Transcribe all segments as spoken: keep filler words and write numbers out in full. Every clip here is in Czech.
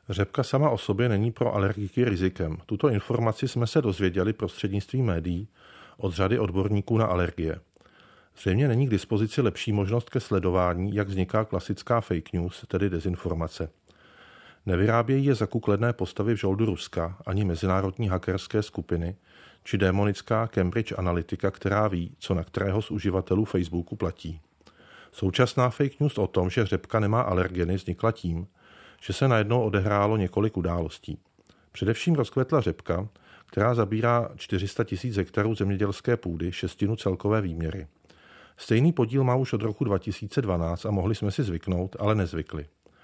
Řepka sama o sobě není pro alergiky rizikem. Tuto informaci jsme se dozvěděli prostřednictvím médií od řady odborníků na alergie. Zřejmě není k dispozici lepší možnost ke sledování, jak vzniká klasická fake news, tedy dezinformace. Nevyrábějí je zakukledné postavy v žoldu Ruska, ani mezinárodní hackerské skupiny, či démonická Cambridge Analytica, která ví, co na kterého z uživatelů Facebooku platí. Současná fake news o tom, že řepka nemá alergeny, vznikla tím, že se najednou odehrálo několik událostí. Především rozkvetla řepka, která zabírá čtyři sta tisíc hektarů zemědělské půdy, šestinu celkové výměry. Stejný podíl má už od roku dva tisíce dvanáct a mohli jsme si zvyknout, ale nezvykli.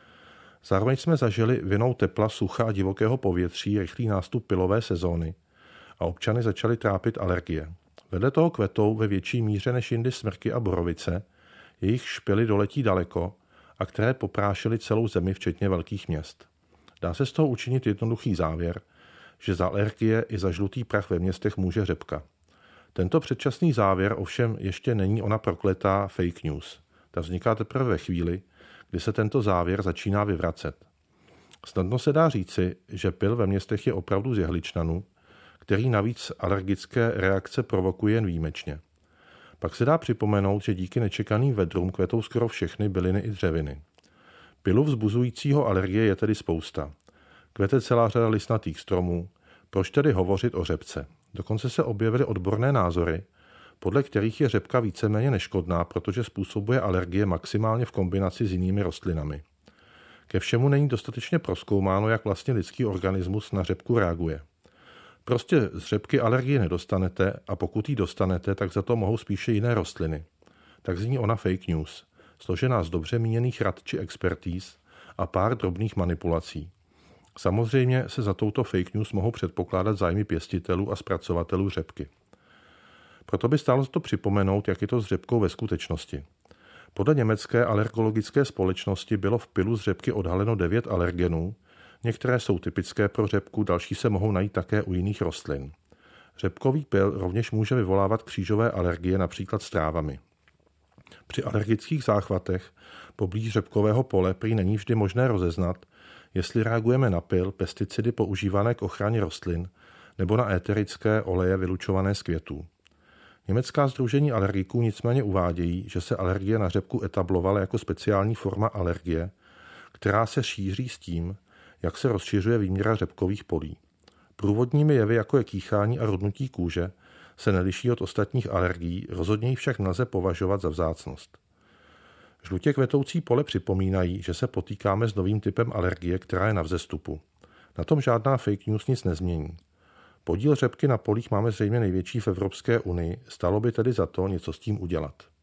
Zároveň jsme zažili vinou tepla, sucha a divokého povětří rychlý nástup pilové sezóny a občany začaly trápit alergie. Vedle toho kvetou ve větší míře než jindy smrky a borovice, jejich špily doletí daleko a které poprášily celou zemi, včetně velkých měst. Dá se z toho učinit jednoduchý závěr, že za alergie i za žlutý prach ve městech může řepka. Tento předčasný závěr ovšem ještě není ona prokletá fake news. Ta vzniká teprve ve chvíli, kdy se tento závěr začíná vyvracet. Snadno se dá říci, že pil ve městech je opravdu z jehličnanu, který navíc alergické reakce provokuje jen výjimečně. Pak se dá připomenout, že díky nečekaným vedrům kvetou skoro všechny byliny i dřeviny. Pilu vzbuzujícího alergie je tedy spousta. Kvete celá řada listnatých stromů, proč tedy hovořit o řepce? Dokonce se objevily odborné názory, podle kterých je řepka víceméně neškodná, protože způsobuje alergie maximálně v kombinaci s jinými rostlinami. Ke všemu není dostatečně prozkoumáno, jak vlastně lidský organismus na řepku reaguje. Prostě z řepky alergii nedostanete a pokud ji dostanete, tak za to mohou spíše jiné rostliny. Tak zní ona fake news, složená z dobře míněných rad či expertíz a pár drobných manipulací. Samozřejmě se za touto fake news mohou předpokládat zájmy pěstitelů a zpracovatelů řepky. Proto by stálo to připomenout, jak je to s řepkou ve skutečnosti. Podle německé alergologické společnosti bylo v pilu z řepky odhaleno devět alergenů, některé jsou typické pro řepku, další se mohou najít také u jiných rostlin. Řepkový pil rovněž může vyvolávat křížové alergie, například s trávami. Při alergických záchvatech poblíž řepkového pole prý není vždy možné rozeznat, jestli reagujeme na pil, pesticidy používané k ochraně rostlin nebo na éterické oleje vylučované z květů. Německá sdružení alergiků nicméně uvádějí, že se alergie na řepku etablovala jako speciální forma alergie, která se šíří s tím, jak se rozšiřuje výměra řepkových polí. Průvodními jevy, jako je kýchání a rudnutí kůže, se neliší od ostatních alergií, rozhodně ji však nelze považovat za vzácnost. Žlutě kvetoucí pole připomínají, že se potýkáme s novým typem alergie, která je na vzestupu. Na tom žádná fake news nic nezmění. Podíl řepky na polích máme zřejmě největší v Evropské unii, stalo by tedy za to něco s tím udělat.